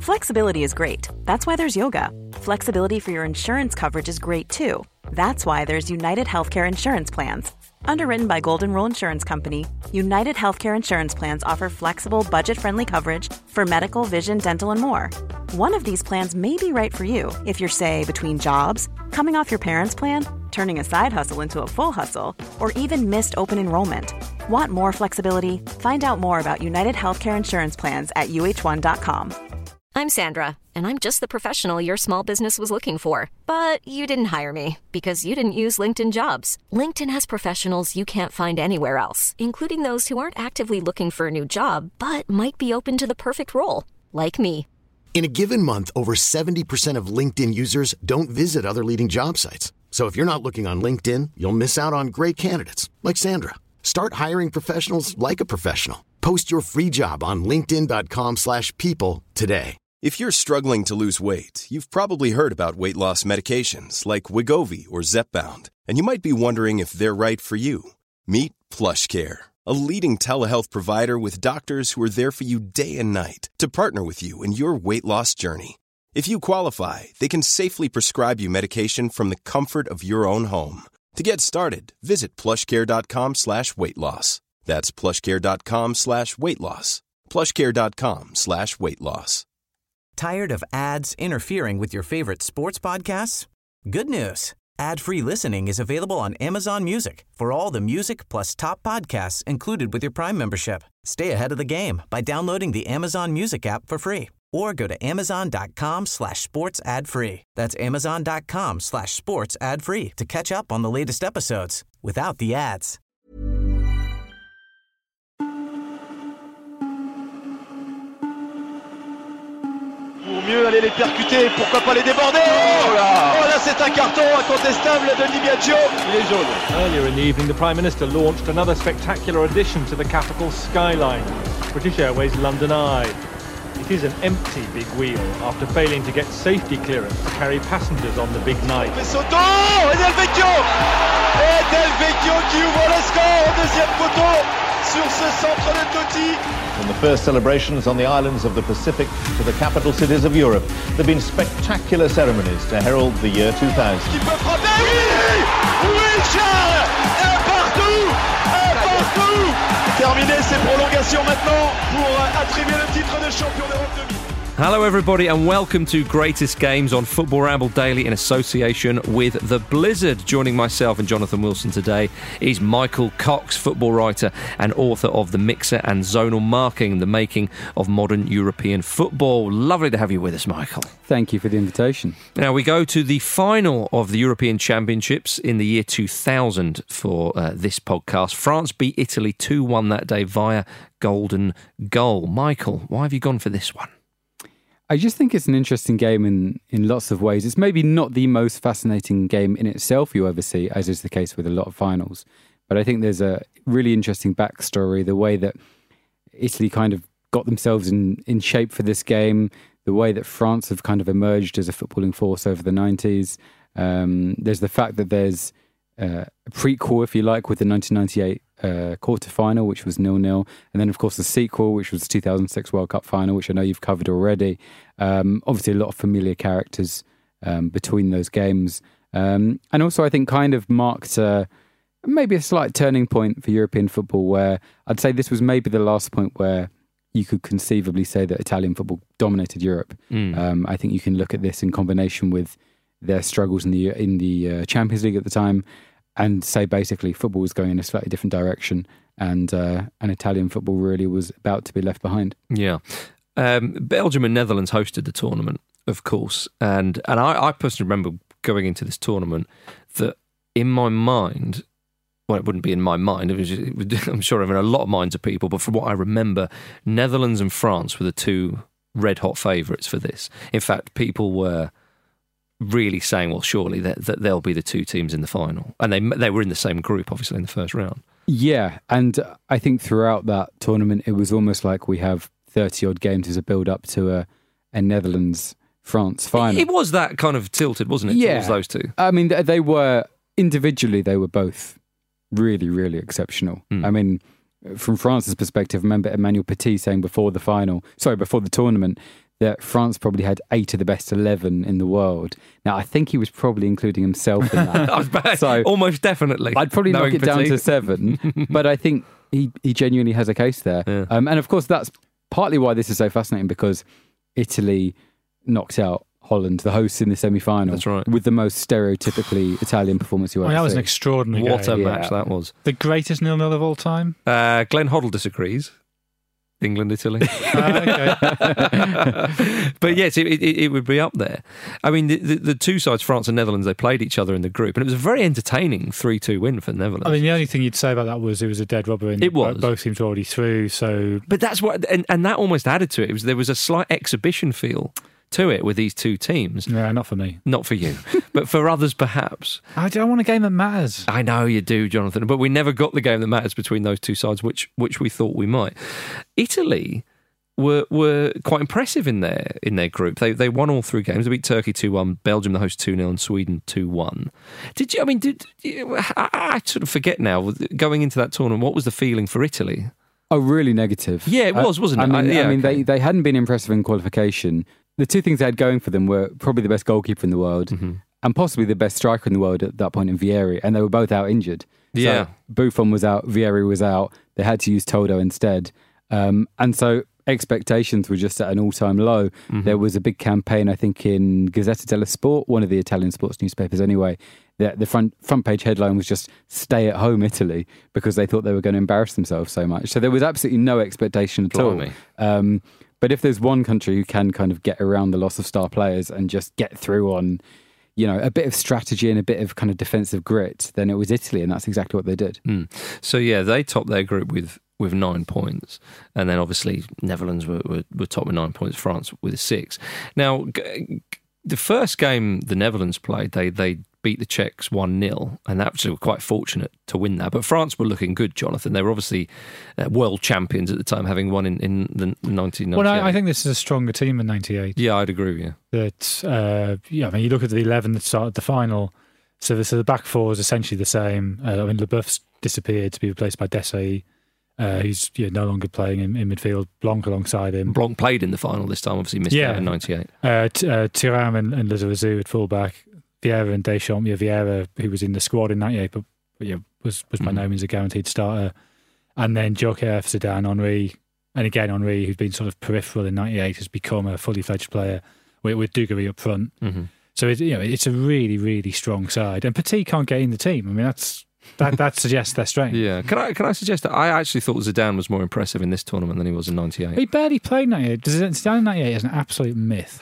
Flexibility is great. That's why there's yoga. Flexibility for your insurance coverage is great too. That's why there's United Healthcare Insurance Plans. Underwritten by Golden Rule Insurance Company, United Healthcare Insurance Plans offer flexible, budget-friendly coverage for medical, vision, dental, and more. One of these plans may be right for you if you're, say, between jobs, coming off your parents' plan, turning a side hustle into a full hustle, or even missed open enrollment. Want more flexibility? Find out more about United Healthcare Insurance Plans at uh1.com. I'm Sandra, and I'm just the professional your small business was looking for. But you didn't hire me because you didn't use LinkedIn Jobs. LinkedIn has professionals you can't find anywhere else, including those who aren't actively looking for a new job, but might be open to the perfect role, like me. In a given month, over 70% of LinkedIn users don't visit other leading job sites. So if you're not looking on LinkedIn, you'll miss out on great candidates like Sandra. Start hiring professionals like a professional. Post your free job on linkedin.com/people today. If you're struggling to lose weight, you've probably heard about weight loss medications like Wegovy or Zepbound, and you might be wondering if they're right for you. Meet PlushCare, a leading telehealth provider with doctors who are there for you day and night to partner with you in your weight loss journey. If you qualify, they can safely prescribe you medication from the comfort of your own home. To get started, visit plushcare.com/weightloss. That's plushcare.com/weightloss. plushcare.com/weightloss. Tired of ads interfering with your favorite sports podcasts? Good news. Ad-free listening is available on Amazon Music for all the music plus top podcasts included with your Prime membership. Stay ahead of the game by downloading the Amazon Music app for free or go to amazon.com/sports ad free. That's amazon.com/sports ad free to catch up on the latest episodes without the ads. Pour mieux aller les percuter, pourquoi pas les déborder. Oh là c'est un carton incontestable de Di Biagio. Il est jaune. Earlier in the evening, the Prime Minister launched another spectacular addition to the capital's skyline, British Airways London Eye. It is an empty big wheel after failing to get safety clearance to carry passengers on the big night. Soto et Del Vecchio. Et Del Vecchio qui ouvre le score au deuxième poteau sur ce centre de Totti. From the first celebrations on the islands of the Pacific to the capital cities of Europe, there have been spectacular ceremonies to herald the year 2000. Qui peut frapper? Oui! Oui, Charles! Un partout! Un partout! Terminé ces prolongations maintenant pour attribuer le titre de champion d'Europe 2000. Hello everybody and welcome to Greatest Games on Football Ramble Daily in association with The Blizzard. Joining myself and Jonathan Wilson today is Michael Cox, football writer and author of The Mixer and Zonal Marking, the making of modern European football. Lovely to have you with us, Michael. Thank you for the invitation. Now we go to the final of the European Championships in the year 2000 for this podcast. France beat Italy 2-1 that day via golden goal. Michael, why have you gone for this one? I just think it's an interesting game in lots of ways. It's maybe not the most fascinating game in itself you ever see, as is the case with a lot of finals. But I think there's a really interesting backstory, the way that Italy kind of got themselves in shape for this game, the way that France have kind of emerged as a footballing force over the 90s. There's the fact that there's a prequel, if you like, with the 1998 quarter-final, which was 0-0. And then, of course, the sequel, which was the 2006 World Cup final, which I know you've covered already. Obviously, a lot of familiar characters between those games. And also, I think, kind of marked maybe a slight turning point for European football, where I'd say this was maybe the last point where you could conceivably say that Italian football dominated Europe. I think you can look at this in combination with their struggles in the Champions League at the time and say basically football was going in a slightly different direction and Italian football really was about to be left behind. Yeah. Belgium and Netherlands hosted the tournament, of course. And I personally remember going into this tournament that in my mind, well, it wouldn't be in my mind, I'm sure in a lot of minds of people, but from what I remember, Netherlands and France were the two red-hot favourites for this. In fact, people were really saying, well, surely that they'll be the two teams in the final. And they were in the same group, obviously, in the first round. Yeah, and I think throughout that tournament, it was almost like we have 30-odd games as a build-up to a Netherlands-France final. It was that kind of tilted, wasn't it, towards those two? I mean, they were, individually, they were both really, really exceptional. I mean, from France's perspective, I remember Emmanuel Petit saying before the tournament, that France probably had 8 of the best 11 in the world. Now, I think he was probably including himself in that. I was bad. So almost definitely. I'd probably knock it down to 7, but I think he genuinely has a case there. Yeah. And of course, that's partly why this is so fascinating, because Italy knocked out Holland, the hosts, in the semi-final. That's right. With the most stereotypically Italian performance you ever that see. was an extraordinary game. What a match that was. The greatest 0-0 of all time? Glenn Hoddle disagrees. England, Italy. Okay. But yes, it would be up there. I mean, the two sides, France and Netherlands, they played each other in the group, and it was a very entertaining 3-2 win for the Netherlands. I mean, the only thing you'd say about that was it was a dead rubber, and it was. Both teams were already through. So, but that's what, and that almost added to it. There was a slight exhibition feel to it with these two teams. Yeah, not for me. Not for you, but for others perhaps. I don't want a game that matters. I know you do, Jonathan, but we never got the game that matters between those two sides, which we thought we might. Italy were quite impressive in their group. They won all 3 games. They beat Turkey 2-1, Belgium the host 2-0, and Sweden 2-1. I sort of forget now, going into that tournament, what was the feeling for Italy? Oh, really negative. Yeah, it was, wasn't it? They hadn't been impressive in qualification. The 2 things they had going for them were probably the best goalkeeper in the world, and possibly the best striker in the world at that point in Vieri, and they were both out injured. Yeah. So Buffon was out, Vieri was out, they had to use Toldo instead. And so expectations were just at an all-time low. There was a big campaign, I think, in Gazzetta dello Sport, one of the Italian sports newspapers anyway. The front page headline was just "Stay at home, Italy," because they thought they were going to embarrass themselves so much. So there was absolutely no expectation at all. But if there's one country who can kind of get around the loss of star players and just get through on, a bit of strategy and a bit of kind of defensive grit, then it was Italy, and that's exactly what they did. So yeah, they topped their group with 9 points, and then obviously Netherlands were top with 9 points, France with 6. Now, the first game the Netherlands played, they beat the Czechs 1-0, and that was quite fortunate to win that. But France were looking good, Jonathan. They were obviously world champions at the time, having won in the 1998. Well, I think this is a stronger team than 98. Yeah, I'd agree with you. That, I mean, you look at the 11 that started the final, so the back four is essentially the same. I mean, Leboeuf's disappeared to be replaced by Desailly. He's no longer playing in midfield. Blanc alongside him. Blanc played in the final this time, obviously missed out in 98. Thuram and Lizarazu at fullback. Vieira and Deschamps. Vieira, who was in the squad in 98, but was by no means a guaranteed starter. And then Joker, Zidane, Henry. And again, Henry, who's been sort of peripheral in 98, has become a fully fledged player with Dugarry up front. So it's a really, really strong side. And Petit can't get in the team. I mean, that suggests their strength. Yeah. Can I suggest that I actually thought Zidane was more impressive in this tournament than he was in 98? He barely played 98. Zidane in 98 is an absolute myth.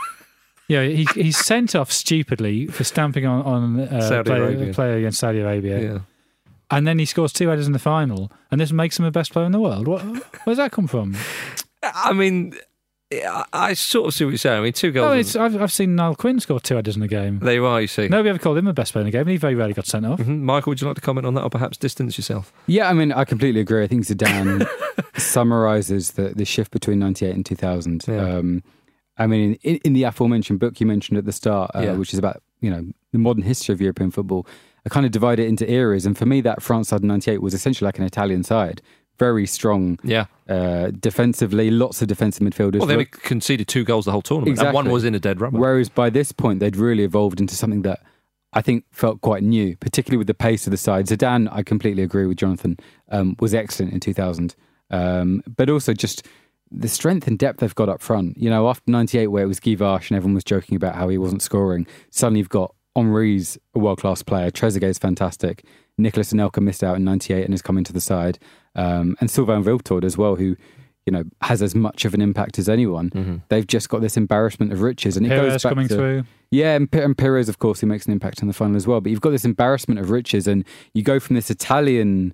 He's sent off stupidly for stamping on a player against Saudi Arabia. Yeah. And then he scores 2 headers in the final, and this makes him the best player in the world. Where's that come from? I mean, I sort of see what you're saying. I mean, 2 goals. I've seen Niall Quinn score 2 headers in a game. There you are, you see. Nobody ever called him the best player in a game, and he very rarely got sent off. Michael, would you like to comment on that, or perhaps distance yourself? Yeah, I mean, I completely agree. I think Zidane summarises the shift between 98 and 2000. Yeah. I mean, in the aforementioned book you mentioned at the start, which is about the modern history of European football, I kind of divide it into eras. And for me, that France side in 98 was essentially like an Italian side. Very strong defensively, lots of defensive midfielders. Well, they conceded 2 goals the whole tournament, and one was in a dead rubber. Whereas by this point, they'd really evolved into something that I think felt quite new, particularly with the pace of the side. Zidane, I completely agree with Jonathan, was excellent in 2000. But also just the strength and depth they've got up front. After 98, where it was Guy Varche and everyone was joking about how he wasn't scoring, suddenly you've got Henry's a world-class player, Trezeguet's fantastic, Nicolas Anelka missed out in 98 and has come into the side, and Sylvain Wiltord as well, who has as much of an impact as anyone. They've just got this embarrassment of riches, and it goes back coming through. Yeah, and Pires, of course, who makes an impact in the final as well. But you've got this embarrassment of riches, and you go from this Italian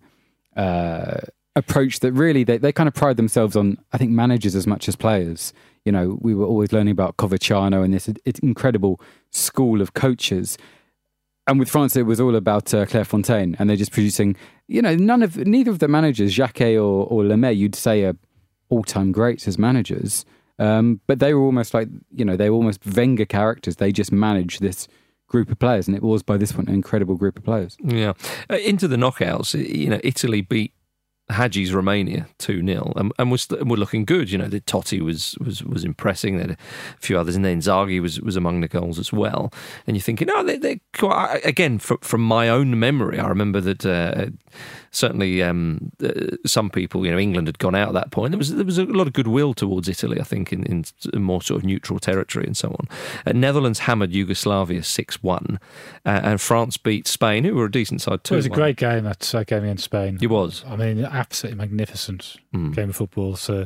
approach that really they kind of pride themselves on, I think, managers as much as players. We were always learning about Coverciano and this incredible school of coaches. And with France, it was all about Clairefontaine, and they're just producing, neither of the managers, Jacquet or Lemay, you'd say are all-time greats as managers. But they were almost like, they were almost Wenger characters. They just managed this group of players, and it was by this point an incredible group of players. Yeah. Into the knockouts, Italy beat Hagi's Romania 2-0 and were looking good. You know, the Totti was impressing. They had a few others, and then Inzaghi was among the goals as well. And you're thinking, they're quite, again, from my own memory, I remember that certainly some people, you know, England had gone out at that point. There was a lot of goodwill towards Italy, I think, in more sort of neutral territory and so on. Netherlands hammered Yugoslavia 6-1, and France beat Spain, who were a decent side too. It was a great game, that game against Spain. It was. I mean, absolutely magnificent game of football. So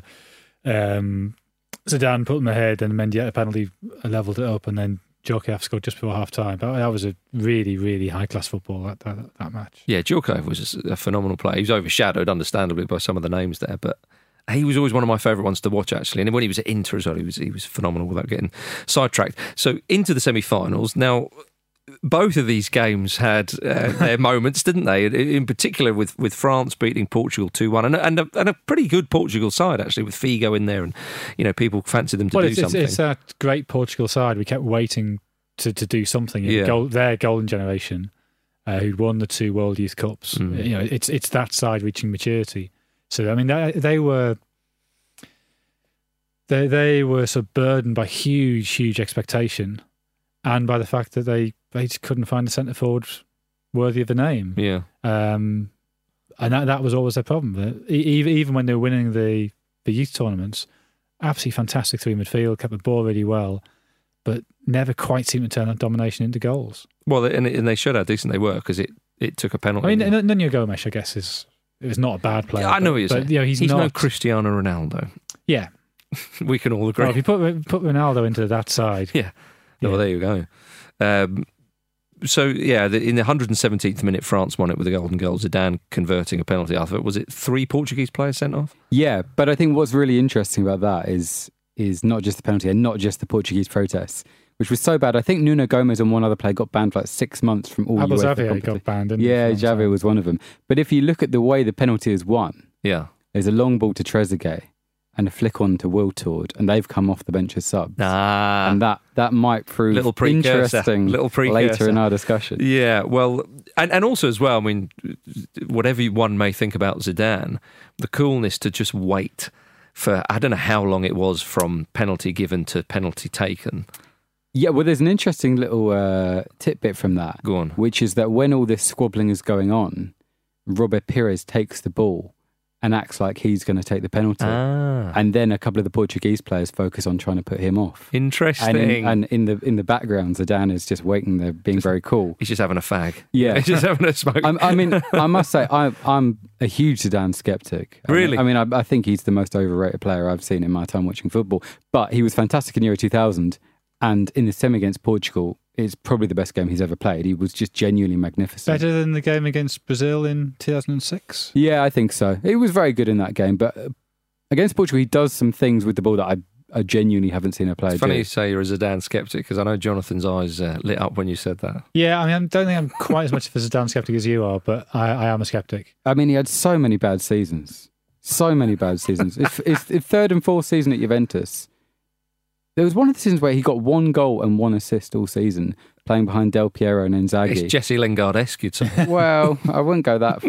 Zidane put them ahead, and Mendy had a penalty, levelled it up, and then Djorkaeff scored just before half-time. That was a really, really high-class football, that match. Yeah, Djorkaeff was a phenomenal player. He was overshadowed, understandably, by some of the names there, but he was always one of my favourite ones to watch, actually. And when he was at Inter as well, he was phenomenal without getting sidetracked. So into the semi-finals. Now, both of these games had their moments, didn't they? In particular, with France beating Portugal 2-1, and a pretty good Portugal side, actually, with Figo in there, and you know, people fancied them to do something. It's that great Portugal side. We kept waiting to do something. Their golden generation, who'd won the 2 World Youth Cups. You know, it's that side reaching maturity. So I mean, they were sort of burdened by huge expectation, and by the fact that they just couldn't find a centre forward worthy of the name. Yeah. And that was always their problem. Even when they were winning the youth tournaments, absolutely fantastic through midfield, kept the ball really well, but never quite seemed to turn that domination into goals. Well, and they showed how decent they were, because it took a penalty. I mean, Nuno Gomes, I guess, is not a bad player. Yeah, I know what you're saying. You know, he's not, no Cristiano Ronaldo. Yeah. We can all agree. Well, if you put Ronaldo into that side. Yeah. Well, there you go. So, yeah, in the 117th minute, France won it with a golden goal. Zidane converting a penalty after it. Was it 3 Portuguese players sent off? Yeah, but I think what's really interesting about that is not just the penalty and not just the Portuguese protests, which was so bad. I think Nuno Gomes and one other player got banned for like 6 months from all UEFA Xavier got banned, didn't he? Yeah, Xavier was one of them. But if you look at the way the penalty is won, there's a long ball to Trezeguet and a flick on to Wiltord, and they've come off the bench as subs. And that might prove interesting later in our discussion. Yeah, well, and also as well, I mean, whatever one may think about Zidane, the coolness to just wait for, I don't know how long it was from penalty given to penalty taken. Yeah, well, there's an interesting little tidbit from that. Go on. Which is that when all this squabbling is going on, Robert Pires takes the ball and acts like he's going to take the penalty. And then a couple of the Portuguese players focus on trying to put him off. Interesting. And in the background, Zidane is just waiting there, being very cool. He's just having a fag. Yeah. He's just having a smoke. I mean, I must say, I'm a huge Zidane skeptic. Really? I mean, I think he's the most overrated player I've seen in my time watching football. But he was fantastic in Euro 2000. And in the semi against Portugal, it's probably the best game he's ever played. He was just genuinely magnificent. Better than the game against Brazil in 2006? Yeah, I think so. He was very good in that game. But against Portugal, he does some things with the ball that I genuinely haven't seen a player do. It's funny you say you're a Zidane skeptic, because I know Jonathan's eyes lit up when you said that. Yeah, I mean, I don't think I'm quite as much of a Zidane skeptic as you are, but I am a skeptic. I mean, he had so many bad seasons. So many bad seasons. If third and fourth season at Juventus, there was one of the seasons where he got 1 goal and 1 assist all season, playing behind Del Piero and Inzaghi. It's Jesse Lingard-esque, you'd say. Well, I wouldn't go that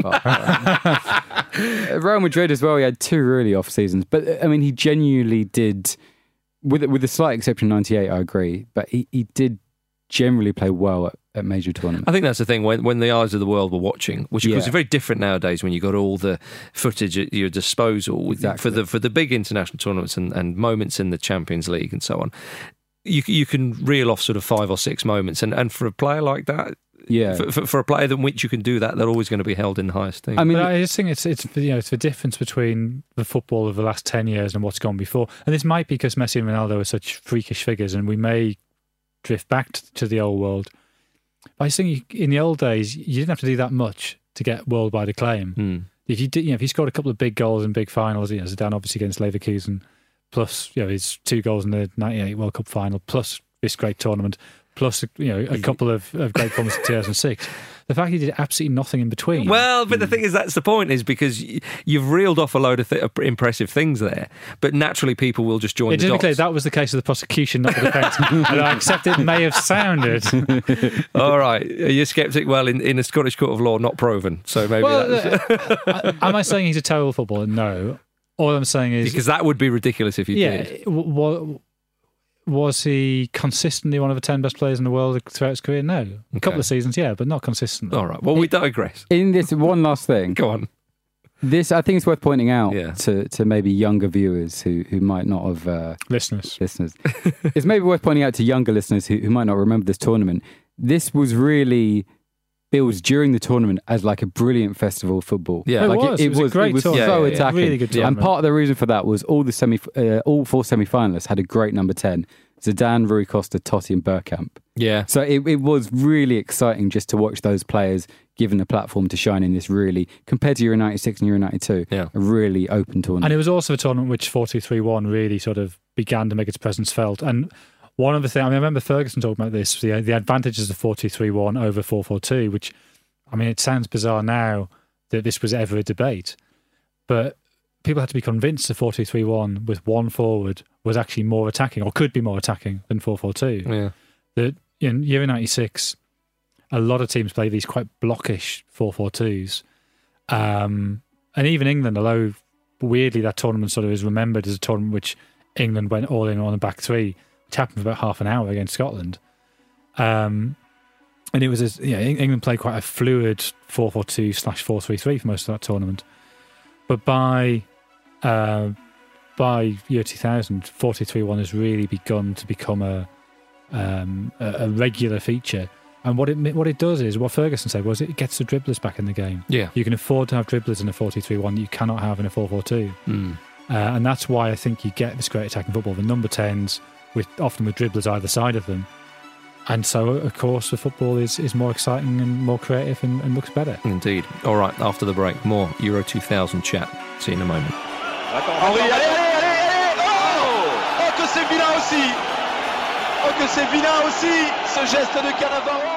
far. Real Madrid as well, he had 2 really off seasons. But, I mean, he genuinely did, with a slight exception of 98, I agree, but he did generally play well at major tournaments. I think that's the thing, when the eyes of the world were watching, which of course is very different nowadays when you've got all the footage at your disposal for the big international tournaments and moments in the Champions League and so on. You can reel off sort of 5 or 6 moments, and for a player like that, for a player than which you can do that, they're always going to be held in high esteem. I mean, I just think it's the difference between the football of the last 10 years and what's gone before. And this might be because Messi and Ronaldo are such freakish figures, and we may drift back to the old world. But I just think in the old days, you didn't have to do that much to get worldwide acclaim. If you did, if you scored a couple of big goals in big finals, Zidane obviously against Leverkusen, plus his 2 goals in the '98 World Cup final, plus this great tournament, plus a couple of great performances in 2006. the fact he did absolutely nothing in between. Well, but the thing is, that's the point, is because you've reeled off a load of impressive things there, but naturally people will just join the dots. Clear, that was the case of the prosecution, not the defence. And I accept it may have sounded. All right. Are you sceptic? Well, in a Scottish court of law, not proven. So maybe that's... Am I saying he's a terrible footballer? No. All I'm saying is... Because that would be ridiculous if you did. Was he consistently one of the 10 best players in the world throughout his career? No. A couple of seasons, yeah, but not consistently. All right. Well, we digress. In this, one last thing. Go on. This, I think it's worth pointing out to maybe younger viewers who might not have... Listeners. It's maybe worth pointing out to younger listeners who might not remember this tournament. This was really... billed during the tournament as like a brilliant festival of football. Yeah, like it was a great tournament. So attacking. Really good tournament. And part of the reason for that was all four semi-finalists had a great number 10. Zidane, Rui Costa, Totti and Bergkamp. Yeah. So it was really exciting just to watch those players given a platform to shine in this really, compared to Euro 96 and Euro 92, a really open tournament. And it was also a tournament which 4-2-3-1 really sort of began to make its presence felt. And one of the things, I remember Ferguson talking about this, the advantages of 4-2-3-1 over 4-4-2, which, it sounds bizarre now that this was ever a debate, but people had to be convinced that 4-2-3-1 with one forward was actually more attacking, or could be more attacking than 4-4-2. Yeah. That in Euro 96, a lot of teams play these quite blockish 4-4-2s. And even England, although weirdly that tournament sort of is remembered as a tournament which England went all in on the back three, which happened for about half an hour against Scotland. And it was, England played quite a fluid 4-4-2/4-3-3 for most of that tournament. But by year 2000, 4-2-3-1 has really begun to become a regular feature. And what it does is, what Ferguson said was, it gets the dribblers back in the game. Yeah. You can afford to have dribblers in a 4-2-3-1 that you cannot have in a 4-4-2. And that's why I think you get this great attacking football. The number 10s, often with dribblers either side of them. And so, of course, the football is more exciting and more creative and looks better. Indeed. All right, after the break, more Euro 2000 chat. See you in a moment. Henry, allez! Oh, que c'est vilain aussi! Oh, que c'est vilain aussi, ce geste de Cannavaro!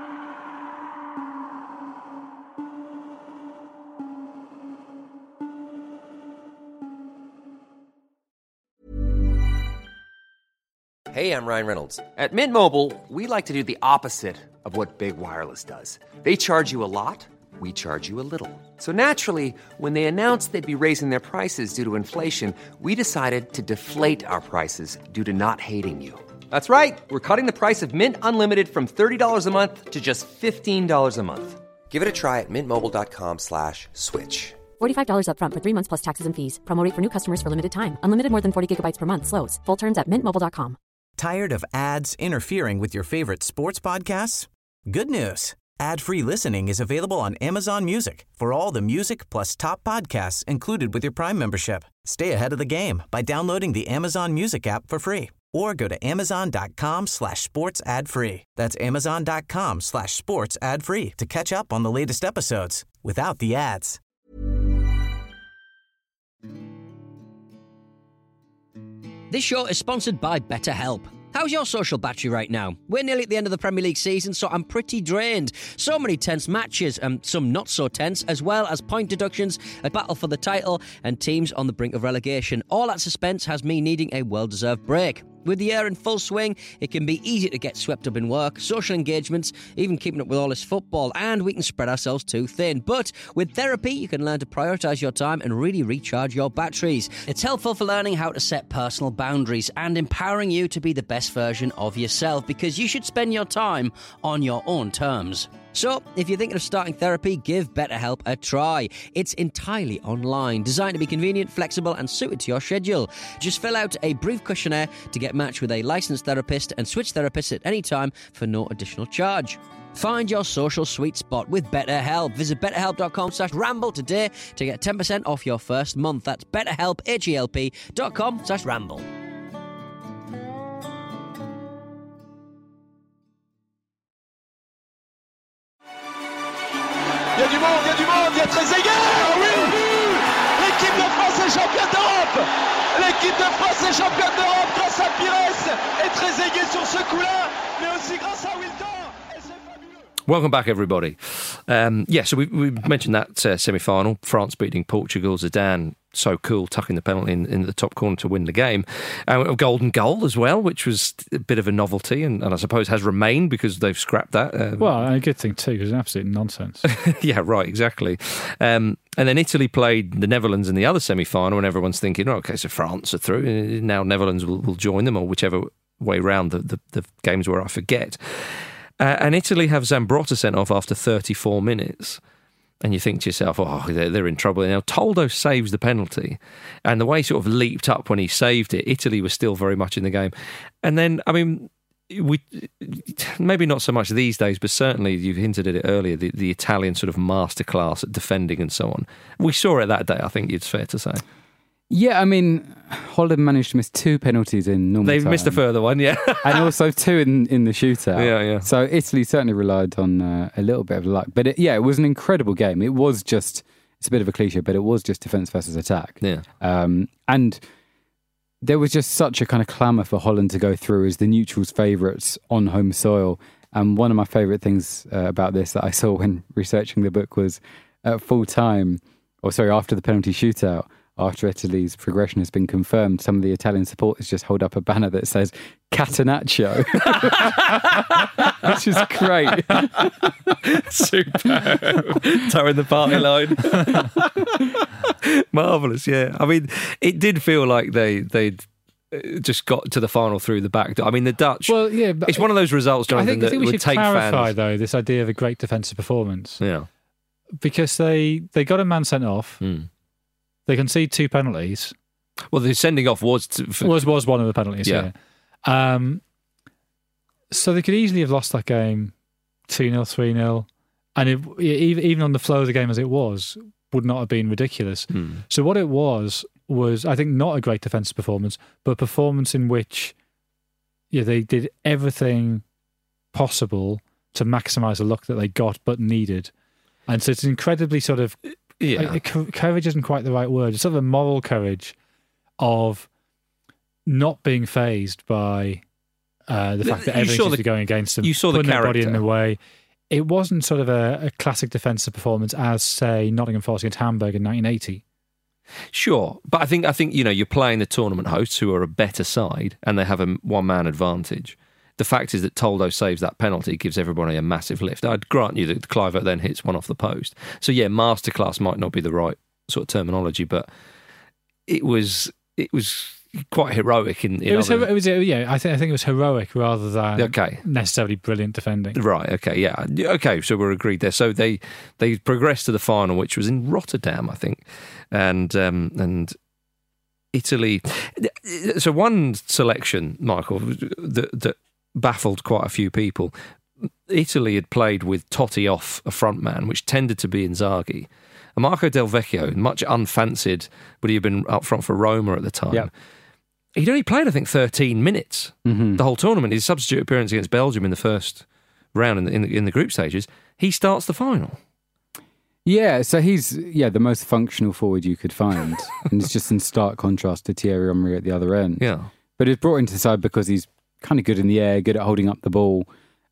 Hey, I'm Ryan Reynolds. At Mint Mobile, we like to do the opposite of what Big Wireless does. They charge you a lot, we charge you a little. So naturally, when they announced they'd be raising their prices due to inflation, we decided to deflate our prices due to not hating you. That's right. We're cutting the price of Mint Unlimited from $30 a month to just $15 a month. Give it a try at mintmobile.com/switch. $45 up front for 3 months plus taxes and fees. Promo rate for new customers for limited time. Unlimited more than 40 gigabytes per month. Slows full terms at mintmobile.com. Tired of ads interfering with your favorite sports podcasts? Good news. Ad-free listening is available on Amazon Music for all the music plus top podcasts included with your Prime membership. Stay ahead of the game by downloading the Amazon Music app for free or go to amazon.com/sports ad free. That's amazon.com/sports ad free to catch up on the latest episodes without the ads. This show is sponsored by BetterHelp. How's your social battery right now? We're nearly at the end of the Premier League season, so I'm pretty drained. So many tense matches, and some not so tense, as well as point deductions, a battle for the title, and teams on the brink of relegation. All that suspense has me needing a well-deserved break. With the year in full swing, it can be easy to get swept up in work, social engagements, even keeping up with all this football, and we can spread ourselves too thin. But with therapy, you can learn to prioritise your time and really recharge your batteries. It's helpful for learning how to set personal boundaries and empowering you to be the best version of yourself, because you should spend your time on your own terms. So, if you're thinking of starting therapy, give BetterHelp a try. It's entirely online, designed to be convenient, flexible, and suited to your schedule. Just fill out a brief questionnaire to get matched with a licensed therapist and switch therapists at any time for no additional charge. Find your social sweet spot with BetterHelp. Visit betterhelp.com/ramble today to get 10% off your first month. That's betterhelp, HELP.com/ramble. Il y a du monde, il y a Trezeguet. Oui, l'équipe de France est championne d'Europe. L'équipe de France est championne d'Europe grâce à Pires et Trezeguet sur ce coup-là, mais aussi grâce à Wilton. Welcome back, everybody. So we mentioned that semi-final, France beating Portugal. Zidane, so cool, tucking the penalty in the top corner to win the game. A golden goal as well, which was a bit of a novelty and I suppose has remained because they've scrapped that. Well, and a good thing too, because it's absolute nonsense. Yeah, right, exactly. And then Italy played the Netherlands in the other semi-final and everyone's thinking, okay, so France are through. Now Netherlands will join them, or whichever way round the games where I forget. And Italy have Zambrotta sent off after 34 minutes. And you think to yourself, they're in trouble. Now, Toldo saves the penalty. And the way he sort of leaped up when he saved it, Italy was still very much in the game. And then, I mean, we maybe not so much these days, but certainly you've hinted at it earlier, the Italian sort of masterclass at defending and so on. We saw it that day, I think it's fair to say. Yeah, I mean, Holland managed to miss 2 penalties in normal time. They've missed a further one, yeah. And also 2 in the shootout. Yeah. So Italy certainly relied on a little bit of luck. But it was an incredible game. It was just, it's a bit of a cliche, but it was just defence versus attack. Yeah. And there was just such a kind of clamour for Holland to go through as the neutrals' favourites on home soil. And one of my favourite things about this that I saw when researching the book was at full time, after the penalty shootout, after Italy's progression has been confirmed, some of the Italian supporters just hold up a banner that says Catenaccio, which is great. Superb. Towing the party line. Marvellous, yeah. I mean, it did feel like they'd just got to the final through the back door. I mean, the Dutch... Well, yeah, but it's one of those results, Jonathan, I think we would should take clarify, fans. though, this idea of a great defensive performance. Yeah. Because they got a man sent off. They concede 2 penalties. Well, the sending off was one of the penalties. Yeah. So they could easily have lost that game 2-0, 3-0, and even on the flow of the game as it was, would not have been ridiculous. So what it was I think not a great defensive performance, but a performance in which they did everything possible to maximise the luck that they got but needed, and so it's incredibly sort of. Yeah. Courage isn't quite the right word. It's sort of a moral courage of not being fazed by the fact that everything seems to be going against them. You saw the putting character. Their body in the way. It wasn't sort of a classic defensive performance as, say, Nottingham Forest against Hamburg in 1980. Sure, but I think you're playing the tournament hosts who are a better side and they have a one-man advantage. The fact is that Toldo saves that penalty, gives everybody a massive lift. I'd grant you that Kluivert then hits one off the post. So yeah, masterclass might not be the right sort of terminology, but it was quite heroic in I think it was heroic rather than necessarily brilliant defending. Right. Okay. Yeah. Okay. So we're agreed there. So they progressed to the final, which was in Rotterdam, I think, and Italy. So one selection, Michael, that baffled quite a few people. Italy had played with Totti off a front man, which tended to be Inzaghi. And Marco Del Vecchio, much unfancied, but he had been up front for Roma at the time. Yep. He'd only played, I think, 13 minutes the whole tournament. His substitute appearance against Belgium in the first round in the group stages, he starts the final. Yeah, so he's the most functional forward you could find. And it's just in stark contrast to Thierry Henry at the other end. Yeah. But he's brought into the side because he's kind of good in the air, good at holding up the ball,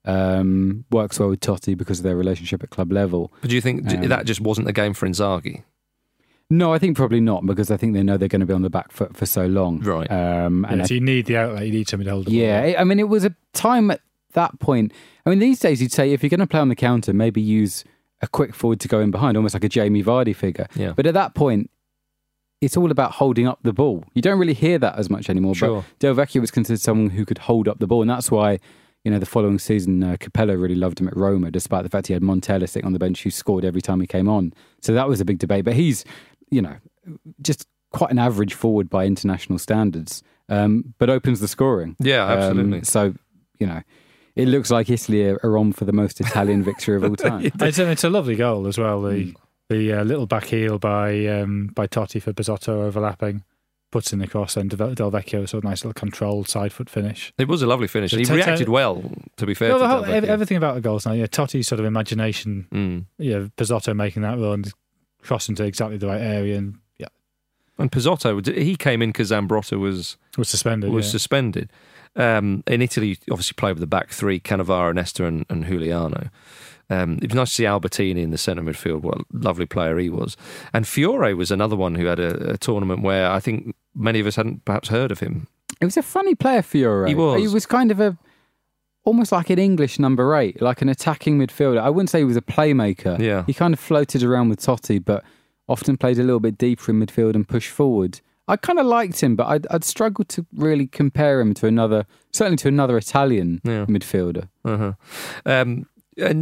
works well with Totti because of their relationship at club level. But do you think that just wasn't the game for Inzaghi? No, I think probably not, because I think they know they're going to be on the back foot for so long. Right. So you need the outlet, you need somebody to hold the ball. Yeah, I mean, it was a time at that point. I mean, these days you'd say if you're going to play on the counter, maybe use a quick forward to go in behind, almost like a Jamie Vardy figure. Yeah. But at that point, it's all about holding up the ball. You don't really hear that as much anymore. Sure. But Del Vecchio was considered someone who could hold up the ball, and that's why, the following season, Capello really loved him at Roma, despite the fact he had Montella sitting on the bench who scored every time he came on. So that was a big debate. But he's, just quite an average forward by international standards, but opens the scoring. Yeah, absolutely. So, it looks like Italy are on for the most Italian victory of all time. It's a lovely goal as well. The little back heel by Totti for Pizzotto overlapping, puts in the cross, and Del Vecchio, so a nice little controlled side foot finish. It was a lovely finish. He reacted well, to be fair. No, everything about the goals now. Totti's sort of imagination. Pizzotto making that run, crossing to exactly the right area, and Pizzotto, he came in because Zambrotta was suspended. In Italy, obviously played with the back three, Cannavaro, Nesta and Giuliano. It was nice to see Albertini in the centre midfield. What a lovely player he was. And Fiore was another one who had a tournament where I think many of us hadn't perhaps heard of him. It was a funny player, Fiore. He was. He was kind of almost like an English number 8, like an attacking midfielder. I wouldn't say he was a playmaker. Yeah. He kind of floated around with Totti, but often played a little bit deeper in midfield and pushed forward. I kind of liked him, but I'd struggled to really compare him to another Italian midfielder. Uh-huh. And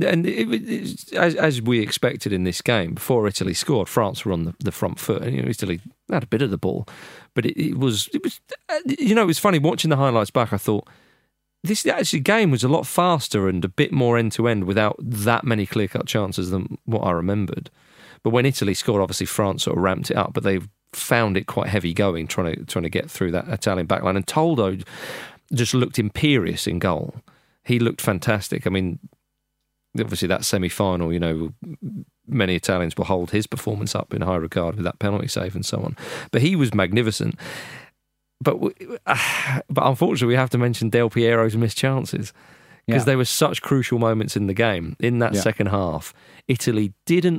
as we expected in this game, before Italy scored, France were on the front foot. And, Italy had a bit of the ball, but it was it was funny watching the highlights back. I thought this game was a lot faster and a bit more end to end without that many clear cut chances than what I remembered. But when Italy scored, obviously France sort of ramped it up, but they found it quite heavy going, trying to get through that Italian backline. And Toldo just looked imperious in goal. He looked fantastic. I mean, obviously that semi-final, many Italians will hold his performance up in high regard with that penalty save and so on. But he was magnificent. But unfortunately, we have to mention Del Piero's missed chances because they were such crucial moments in the game. In that second half, Italy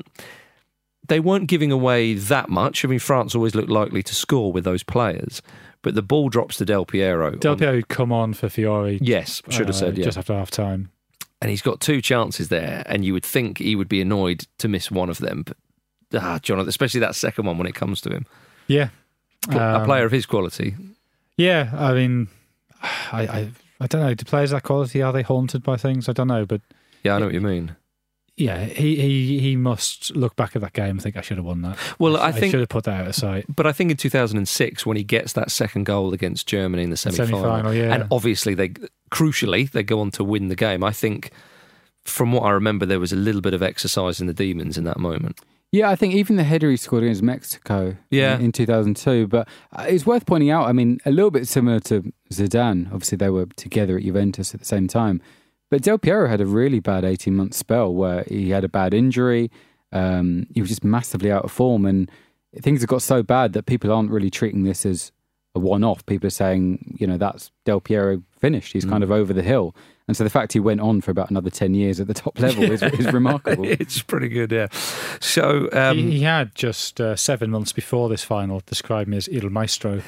they weren't giving away that much. I mean, France always looked likely to score with those players, but the ball drops to Del Piero. Del Piero would come on for Fiore. Yes, should have said, just after half time. And he's got 2 chances there, and you would think he would be annoyed to miss one of them. But, Jonathan, especially that second one when it comes to him. Yeah. A player of his quality. Yeah, I mean, I don't know. Do players of that quality, are they haunted by things? I don't know, but... Yeah, I know what you mean. Yeah, he must look back at that game and think, I should have won that. Well, I think should have put that out of sight. But I think in 2006, when he gets that second goal against Germany in the semi-final, and obviously crucially they go on to win the game. I think, from what I remember, there was a little bit of exercise in the demons in that moment. Yeah, I think even the header he scored against Mexico in 2002. But it's worth pointing out, I mean, a little bit similar to Zidane. Obviously, they were together at Juventus at the same time. But Del Piero had a really bad 18-month spell where he had a bad injury. He was just massively out of form. And things have got so bad that people aren't really treating this as a one-off. People are saying, that's Del Piero finished. He's kind of over the hill. And so the fact he went on for about another 10 years at the top level is remarkable. It's pretty good, yeah. So he had just 7 months before this final described me as Il Maestro.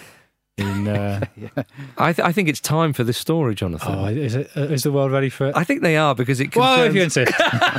I think it's time for this story, Jonathan. Oh, is the world ready for it? I think they are, because it concerns... Well, if you insist.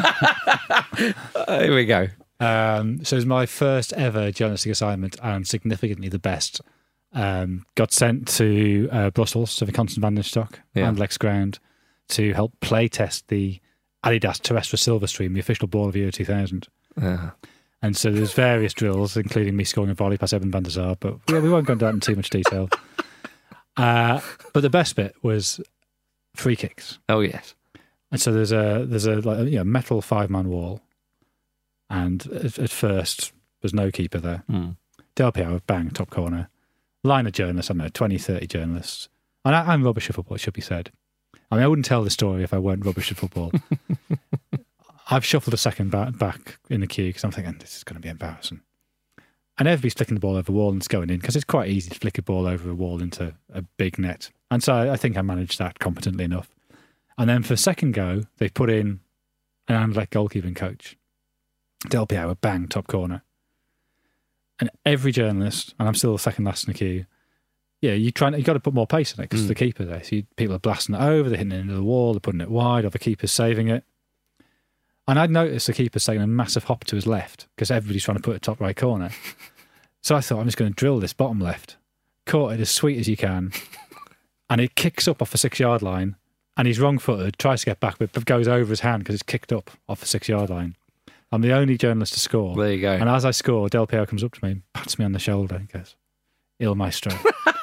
Here we go. So it was my first ever journalistic assignment, and significantly the best. Got sent to Brussels, to the Constant van den Stock and Lex Ground, to help play test the Adidas Terrestra Silverstream, the official ball of Euro 2000. And so there's various drills, including me scoring a volley past Eben van der Sar, but we won't go into that in too much detail. But the best bit was free kicks. Oh, yes. And so there's a metal 5-man wall, and at first there's no keeper there. Del Piero, bang, top corner. Line of journalists, I don't know, 20, 30 journalists. And I'm rubbish at football, it should be said. I mean, I wouldn't tell the story if I weren't rubbish at football. I've shuffled a second back in the queue because I'm thinking, this is going to be embarrassing. And everybody's flicking the ball over the wall and it's going in, because it's quite easy to flick a ball over a wall into a big net. And so I think I managed that competently enough. And then for the second go, they put in an Anderlecht goalkeeping coach. Del Piero, bang, top corner. And every journalist, and I'm still the second last in the queue, you got to put more pace in it because the keeper's there. So people are blasting it over, they're hitting it into the wall, they're putting it wide, or the keeper's saving it. And I'd noticed the keeper's taking a massive hop to his left because everybody's trying to put it top right corner. So I thought, I'm just going to drill this bottom left. Caught it as sweet as you can. And it kicks up off the 6-yard line. And he's wrong-footed, tries to get back, but goes over his hand because it's kicked up off the 6-yard line. I'm the only journalist to score. There you go. And as I score, Del Piero comes up to me and pats me on the shoulder and goes, Il Maestro.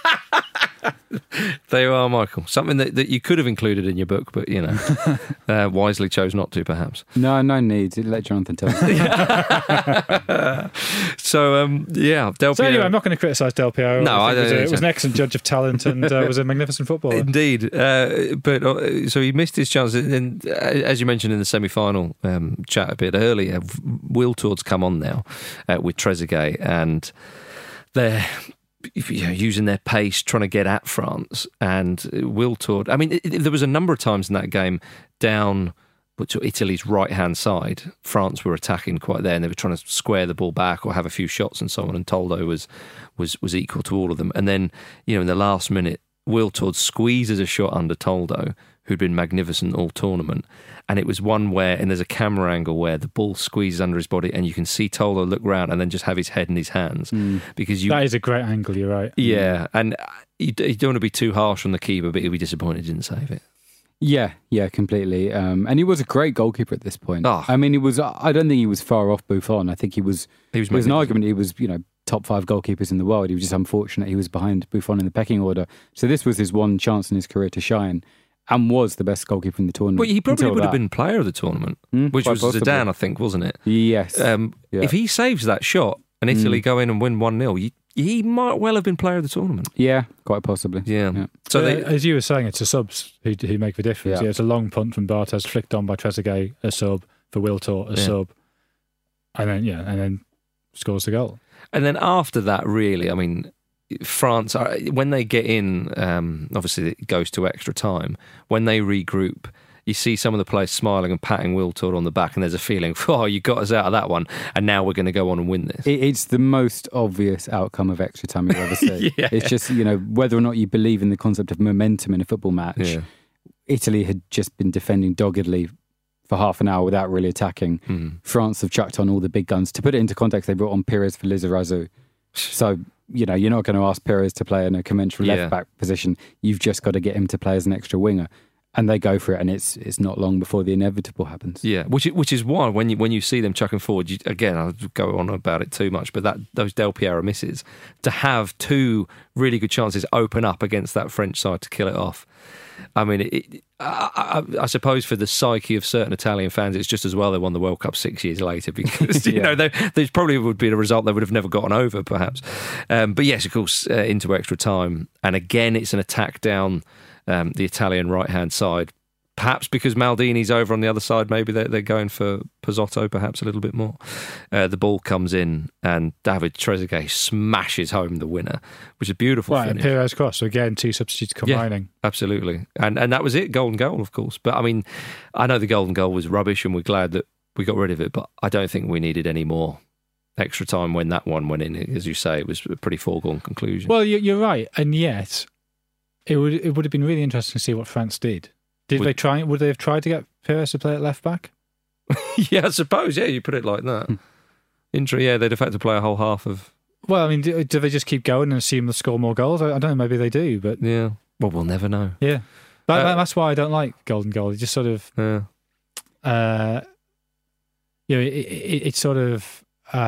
There you are, Michael. Something that you could have included in your book, but, wisely chose not to, perhaps. No need. Let Jonathan tell me. So, Del Piero. So anyway, I'm not going to criticise Del Piero. No, I don't. It was an excellent judge of talent and was a magnificent footballer. Indeed. So he missed his chance. And as you mentioned in the semi-final chat a bit earlier, Wiltord's come on now with Trezeguet, and they're using their pace, trying to get at France. And Wiltord, I mean, there was a number of times in that game down but to Italy's right-hand side, France were attacking quite there, and they were trying to square the ball back or have a few shots and so on, and Toldo was equal to all of them. And then, in the last minute, Wiltord squeezes a shot under Toldo, who'd been magnificent all tournament, and it was one where, and there's a camera angle where the ball squeezes under his body, and you can see Toldo look round and then just have his head in his hands. Because that is a great angle, you're right. Yeah, and you don't want to be too harsh on the keeper, but he'll be disappointed he didn't save it. Yeah, completely. And he was a great goalkeeper at this point. I mean, I don't think he was far off Buffon. I think he was an argument. He was, top 5 goalkeepers in the world. He was just unfortunate he was behind Buffon in the pecking order. So this was his one chance in his career to shine, and was the best goalkeeper in the tournament. Well, he probably would have been player of the tournament, which was possibly Zidane, I think, wasn't it? Yes. If he saves that shot and Italy go in and win 1-0, he might well have been player of the tournament. Yeah, quite possibly. Yeah. So as you were saying, it's the subs who make the difference. Yeah, it's a long punt from Barthez, flicked on by Trezeguet, a sub, for Wiltord, a sub, and then scores the goal. And then after that, really, I mean, France, when they get in, obviously it goes to extra time. When they regroup, you see some of the players smiling and patting Wiltord on the back, and there's a feeling, you got us out of that one, and now we're going to go on and win this. It's the most obvious outcome of extra time you've ever seen. It's just, whether or not you believe in the concept of momentum in a football match, Italy had just been defending doggedly for half an hour without really attacking. France have chucked on all the big guns. To put it into context, they brought on Pires for Lizarazu. So, you're not going to ask Pires to play in a conventional left-back position. You've just got to get him to play as an extra winger. And they go for it, and it's not long before the inevitable happens. Yeah, which is why when you see them chucking forward, again, I'll go on about it too much, but those Del Piero misses, to have 2 really good chances open up against that French side to kill it off. I mean, I suppose for the psyche of certain Italian fans, it's just as well they won the World Cup 6 years later, because there probably would be a result they would have never gotten over, perhaps. But yes, of course, into extra time, and again, it's an attack down the Italian right-hand side. Perhaps because Maldini's over on the other side, maybe they're going for Pizzotto perhaps a little bit more. The ball comes in and David Trezeguet smashes home the winner, which is a beautiful finish. And Pires cross, so again, 2 substitutes combining. Absolutely. And that was it, golden goal, of course. But I mean, I know the golden goal was rubbish and we're glad that we got rid of it, but I don't think we needed any more extra time when that one went in. As you say, it was a pretty foregone conclusion. Well, you're right, and yet it would have been really interesting to see what France did. Would they have tried to get Pires to play at left back? Yeah, I suppose. Yeah, you put it like that. They'd have had to play a whole half of. Well, I mean, do they just keep going and assume they'll score more goals? I don't know. Maybe they do, but yeah. Well, we'll never know. Yeah, that's why I don't like golden goal. It just sort of, it sort of,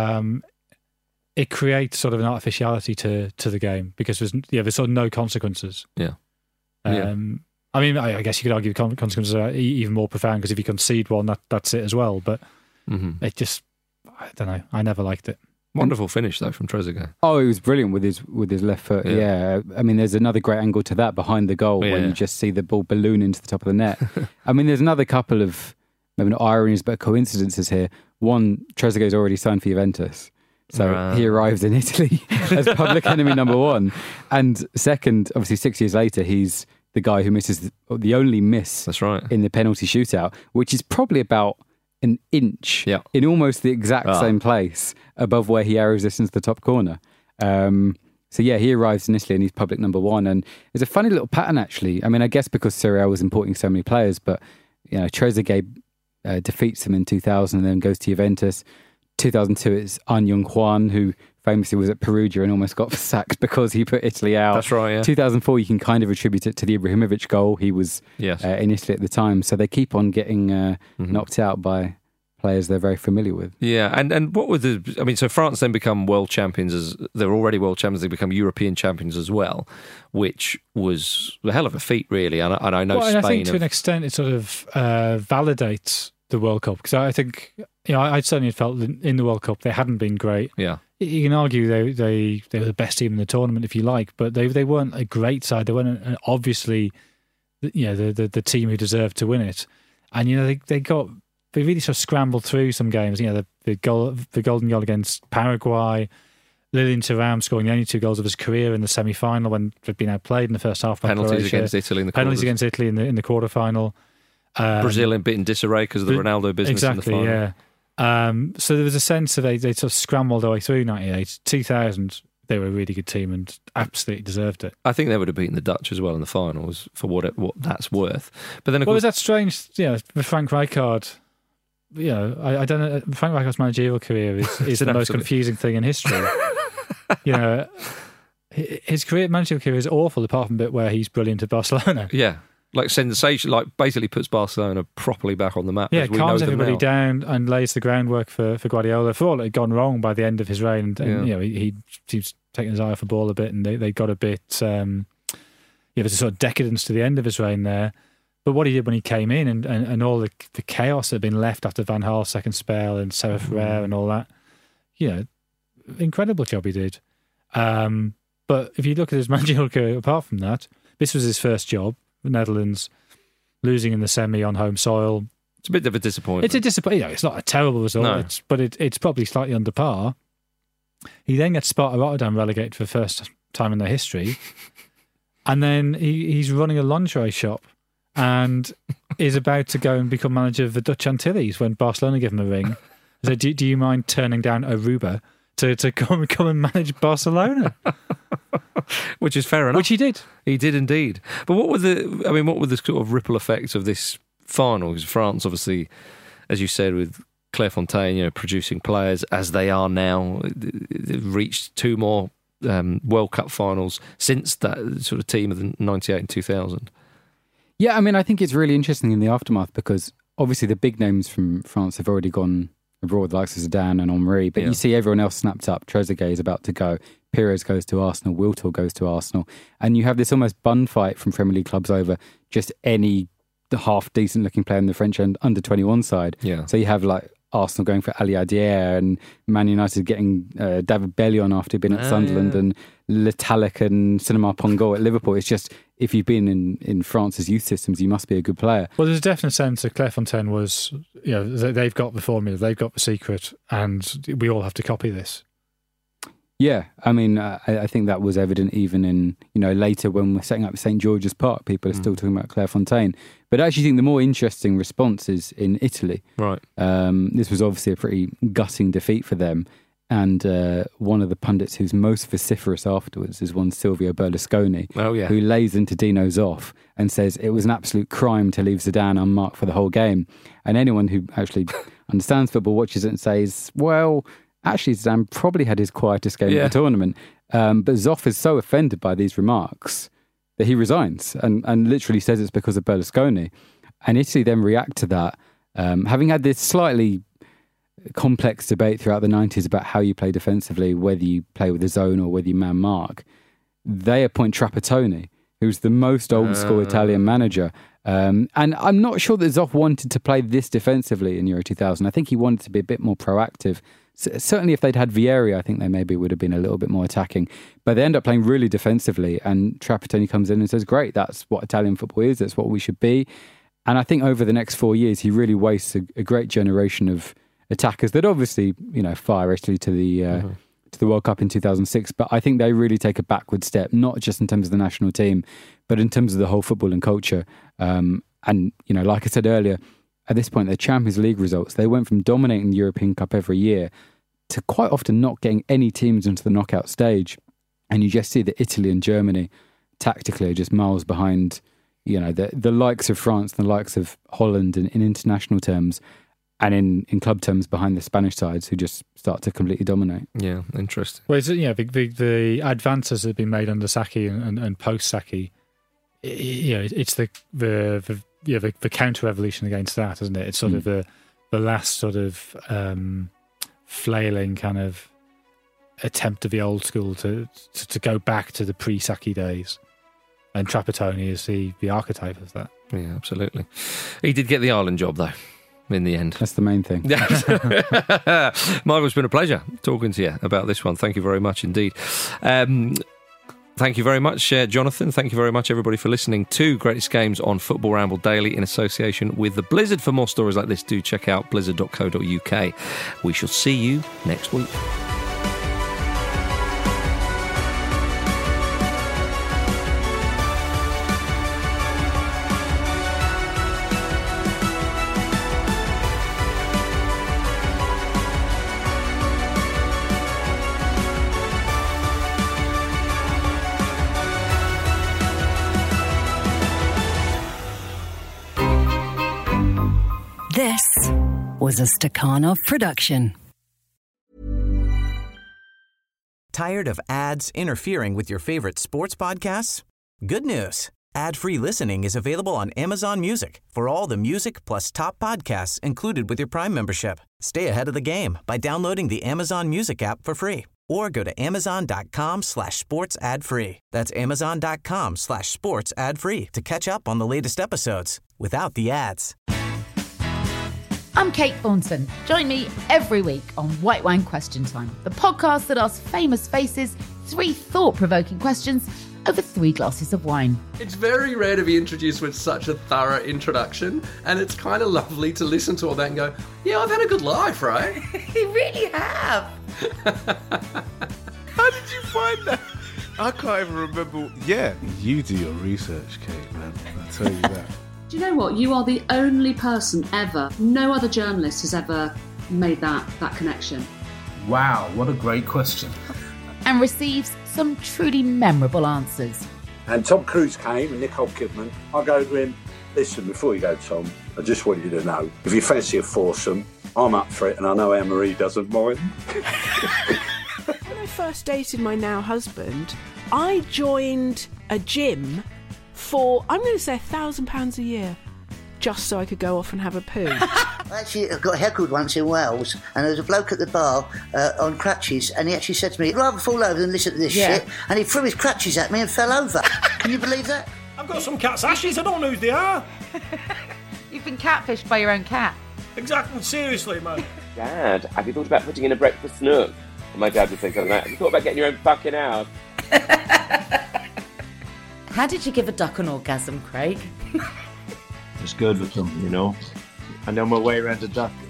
it creates sort of an artificiality to the game because there's sort of no consequences. Yeah. I mean, I guess you could argue the consequences are even more profound because if you concede one, that's it as well. But it just, I don't know. I never liked it. Wonderful finish though from Trezeguet. Oh, he was brilliant with his left foot. Yeah. I mean, there's another great angle to that behind the goal where you just see the ball balloon into the top of the net. I mean, there's another couple of maybe not ironies but coincidences here. One, Trezeguet's already signed for Juventus. So he arrives in Italy as public enemy number 1. And second, obviously 6 years later, he's the guy who misses the only miss in the penalty shootout, which is probably about an inch in almost the exact same place above where he arrows this into the top corner. So he arrives in Italy and he's public number 1. And there's a funny little pattern, actually. I mean, I guess because Serie A was importing so many players, but Trezeguet defeats him in 2000 and then goes to Juventus. 2002, it's An Jung-hwan, who famously was at Perugia and almost got sacked because he put Italy out. That's right, yeah. 2004, you can kind of attribute it to the Ibrahimovic goal. He was in Italy at the time. So they keep on getting knocked out by players they're very familiar with. Yeah, and what were so France then become world champions. They're already world champions, they become European champions as well, which was a hell of a feat, really. And I know Spain... I think to an extent it sort of validates the World Cup, because I think... I certainly felt in the World Cup they hadn't been great. Yeah, you can argue they were the best team in the tournament if you like, but they weren't a great side. They weren't obviously, the team who deserved to win it. And they really sort of scrambled through some games. The golden goal against Paraguay, Lilian Thuram scoring the only 2 goals of his career in the semi-final when they'd been outplayed in the first half. Penalties against Italy in the quarter final. Brazil in a bit in disarray because of the Ronaldo business in the final. Yeah. So there was a sense of they sort of scrambled their way through 98. 2000, they were a really good team and absolutely deserved it. I think they would have beaten the Dutch as well in the finals for what that's worth. But then, of course, was that strange? With Frank Rijkaard. I don't know. Frank Rijkaard's managerial career is the most confusing thing in history. His managerial career is awful, apart from the bit where he's brilliant at Barcelona. Yeah. Like sensation, like basically puts Barcelona properly back on the map. Yeah, calms everybody down and lays the groundwork for Guardiola. For all that had gone wrong by the end of his reign, and he seems taking his eye off the ball a bit, and they got a bit. There's a sort of decadence to the end of his reign there. But what he did when he came in, and all the chaos that had been left after Van Gaal's second spell and Sarah Ferrer and all that, incredible job he did. But if you look at his managerial career, apart from that, this was his first job. The Netherlands losing in the semi on home soil. It's a bit of a disappointment. It's a disappointment. It's not a terrible result, but it's probably slightly under par. He then gets Sparta Rotterdam relegated for the first time in their history, and then he's running a lingerie shop and is about to go and become manager of the Dutch Antilles when Barcelona give him a ring. So, do you mind turning down Aruba to come and manage Barcelona? Which is fair enough. Which he did. He did indeed. But what were the sort of ripple effects of this final? Because France, obviously, as you said, with Clairefontaine, producing players as they are now, they've reached 2 more World Cup finals since that sort of team of the 98 and 2000. Yeah, I think it's really interesting in the aftermath because obviously the big names from France have already gone abroad, the likes of Zidane and Henry, but you see everyone else snapped up. Trezeguet is about to go. Pires goes to Arsenal. Wiltord goes to Arsenal. And you have this almost bun fight from Premier League clubs over just any half-decent looking player in the French under-21 side. Yeah. So you have like Arsenal going for Ali Adair and Man United getting David Bellion after he'd been at Sunderland and Letalic and Cinema Pongo at Liverpool. It's just, if you've been in France's youth systems, you must be a good player. Well, there's a definite sense that Clairefontaine was, they've got the formula, they've got the secret, and we all have to copy this. Yeah, I think that was evident even in, later when we're setting up St. George's Park, people are still talking about Clairefontaine. But I actually think the more interesting response is in Italy. Right. This was obviously a pretty gutting defeat for them. And one of the pundits who's most vociferous afterwards is one Silvio Berlusconi, who lays into Dino Zoff and says it was an absolute crime to leave Zidane unmarked for the whole game. And anyone who actually understands football watches it and says, well, actually, Zidane probably had his quietest game of the tournament. But Zoff is so offended by these remarks that he resigns and literally says it's because of Berlusconi. And Italy then react to that, having had this slightly complex debate throughout the 90s about how you play defensively, whether you play with a zone or whether you man mark. They appoint Trapattoni, who's the most old-school Italian manager. And I'm not sure that Zoff wanted to play this defensively in Euro 2000. I think he wanted to be a bit more proactive. Certainly if they'd had Vieri, I think they maybe would have been a little bit more attacking. But they end up playing really defensively, and Trapattoni comes in and says, great, that's what Italian football is, that's what we should be. And I think over the next 4 years, he really wastes a great generation of attackers that obviously, fire Italy to the World Cup in 2006. But I think they really take a backward step, not just in terms of the national team, but in terms of the whole footballing culture. And, like I said earlier, at this point, their Champions League results, they went from dominating the European Cup every year to quite often not getting any teams into the knockout stage. And you just see that Italy and Germany tactically are just miles behind, the likes of France, the likes of Holland in international terms, and in club terms behind the Spanish sides who just start to completely dominate. Yeah, interesting. Well, the advances that have been made under Sacchi and post-Sacchi, it's the counter-revolution against that, isn't it? It's sort of the last sort of flailing kind of attempt of the old school to go back to the pre-Sacchi days. And Trapattoni is the archetype of that. Yeah, absolutely. He did get the Ireland job, though, in the end. That's the main thing. Michael, it's been a pleasure talking to you about this one. Thank you very much indeed. Thank you very much, Jonathan. Thank you very much, everybody, for listening to Greatest Games on Football Ramble Daily in association with the Blizzard. For more stories like this, do check out blizzard.co.uk. We shall see you next week. This was a Stakhanov production. Tired of ads interfering with your favorite sports podcasts? Good news. Ad-free listening is available on Amazon Music for all the music plus top podcasts included with your Prime membership. Stay ahead of the game by downloading the Amazon Music app for free or go to amazon.com/sports ad free. That's amazon.com/sports ad free to catch up on the latest episodes without the ads. I'm Kate Thornton. Join me every week on White Wine Question Time, the podcast that asks famous faces 3 thought-provoking questions over 3 glasses of wine. It's very rare to be introduced with such a thorough introduction, and it's kind of lovely to listen to all that and go, yeah, I've had a good life, right? You really have. How did you find that? I can't even remember. Yeah, you do your research, Kate, man. I'll tell you that. Do you know what? You are the only person ever, no other journalist has ever made that connection. Wow, what a great question. And receives some truly memorable answers. And Tom Cruise came and Nicole Kidman. I go to him, listen, before you go, Tom, I just want you to know, if you fancy a foursome, I'm up for it and I know Anne-Marie doesn't mind. When I first dated my now husband, I joined a gym for, I'm going to say £1,000 a year, just so I could go off and have a poo. Actually, I got heckled once in Wales, and there was a bloke at the bar on crutches, and he actually said to me, I'd rather fall over than listen to this shit, and he threw his crutches at me and fell over. Can you believe that? I've got some cat's ashes, I don't know who they are. You've been catfished by your own cat. Exactly, seriously, man. Dad, have you thought about putting in a breakfast nook? And my dad would say something like, have you thought about getting your own fucking house? How did you give a duck an orgasm, Craig? It's good with them, you know. I know my way around a duck.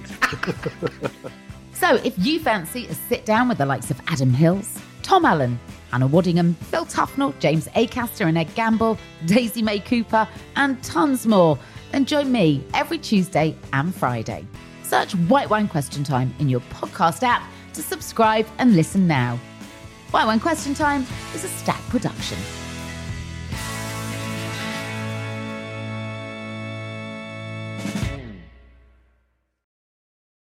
So if you fancy a sit down with the likes of Adam Hills, Tom Allen, Hannah Waddingham, Phil Tufnell, James Acaster and Ed Gamble, Daisy May Cooper and tons more, then join me every Tuesday and Friday. Search White Wine Question Time in your podcast app to subscribe and listen now. White Wine Question Time is a Stack production.